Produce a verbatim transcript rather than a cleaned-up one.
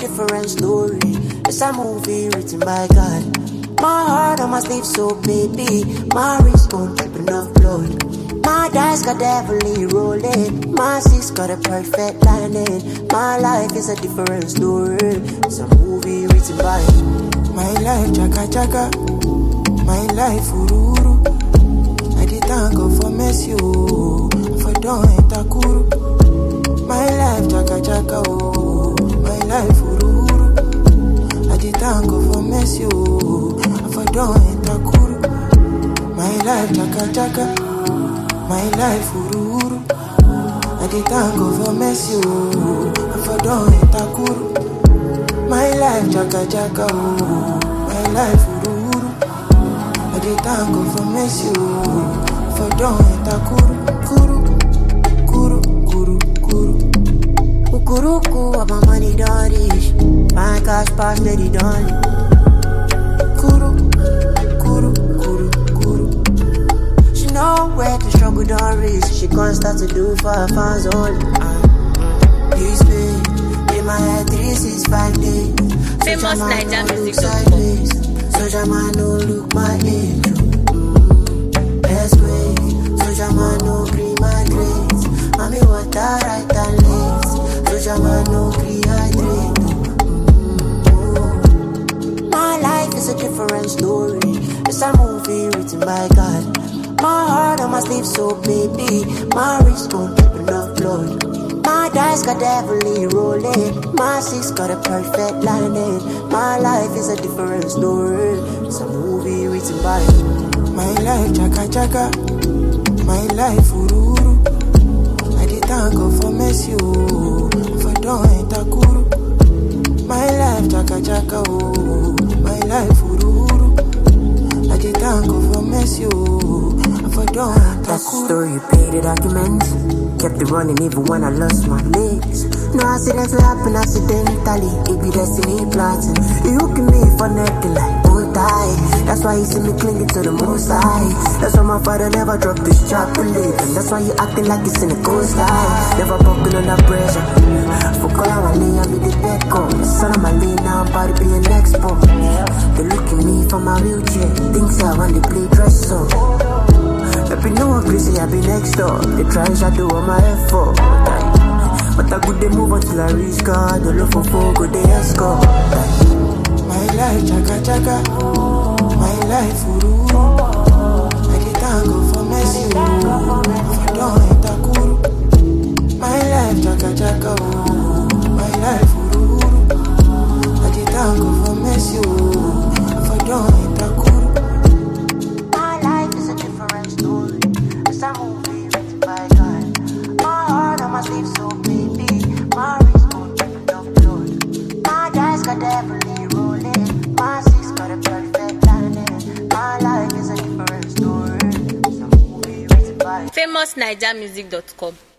different story. It's a movie written by God. My heart on my sleeve, so baby. My wrist won't keep enough blood. My dice got heavily rolling. My six got a perfect lining. My life is a different story. It's a movie written by my life, chaka chaka. My life, ururu. I did thank God for mercy, oh. For doing takuru. My life, chaka chaka, oh. My life, ururu. I did thank God for mercy, oh. For doing takuru. My life, chaka chaka. My life, ururu. I did thank God for mercy, oh. For doing takuru. My life, chaka chaka, oh. My life, ururu. I did thank God for mercy, oh. For doing takuru. Kuru, kuru, kuru, kuru. Ukuruku, what my money done is. My cash pass, steady done. Kuru, kuru, kuru, kuru. She know where to struggle don't reach. She can't start to do for her fans only. Uh, this way, in my head, three, six, five days. Famous Naija Music dot com. Soja man no look my age. Mm, best way. Soja man no green my grades. Mommy water right and late. Soja man no rehydrate. Mm, my life is a different story. It's a movie written by God. My heart on my sleeve, so baby. My wrist won't keep enough blood. My dice got heavily rolling. My six got a perfect lining. My life is a different story. It's a movie written by my life, chaka chaka. My life, ururu. I did thank God for mercy, oh. For doing takuru. My life, chaka chaka, oh. My life, ururu. I did thank God for mercy, oh. For doing takuru. That's the story, you pay the documents. Kept it running even when I lost my legs. No accidents will happen accidentally. It be destiny plotting. You hooking me for nothing like bow tie. That's why you see me clinging to the most high. That's why my father never dropped this job to live. And that's why you acting like it's in the coast high. Never bumping under pressure. For call I lay, I be the dead call. Son of my lane, now I'm about to be an expo. They look at me from my wheelchair. Things I when they play dress so. Let me know I'm crazy, I be next door. They try and shadow on my effort. But I good they move until I reach God. The love for folk, good they escort. My life, chaka chaka. My life, ururu. I did thank God for mercy, oh. For doing takuru. My life, chaka chaka, oh. My life, ururu. I did thank God for mercy, oh. For doing takuru. My life is a different story. It's a movie written by God. My heart on my sleeve, so baby. My wrist won't keep enough blood. My dice got heavily rolling. My six got a perfect lining. My life is a different story. It's a movie written by Famous Naija Music dot com.